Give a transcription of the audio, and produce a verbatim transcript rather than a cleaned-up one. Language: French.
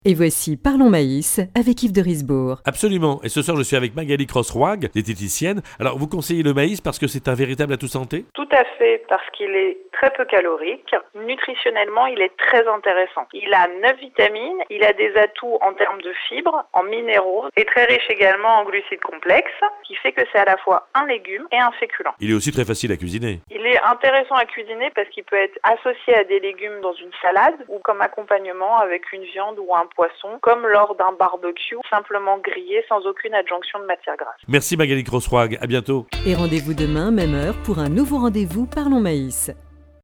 Et voici Parlons Maïs avec Yves de Risbourg. Absolument. Et ce soir, je suis avec Magali Cross-Roig, diététicienne. Alors, vous conseillez le maïs parce que c'est un véritable atout santé ? Tout à fait, parce qu'il est très peu calorique. Nutritionnellement, il est très intéressant. Il a neuf vitamines, il a des atouts en termes de fibres, en minéraux, et très riche également en glucides complexes, ce qui fait que c'est à la fois un légume et un féculent. Il est aussi très facile à cuisiner. Il est intéressant à cuisiner parce qu'il peut être associé à des légumes dans une salade ou comme accompagnement avec une viande ou un poisson, comme lors d'un barbecue, simplement grillé sans aucune adjonction de matière grasse. Merci Magali Cross-Roig, à bientôt. Et rendez-vous demain, même heure, pour un nouveau rendez-vous Parlons Maïs.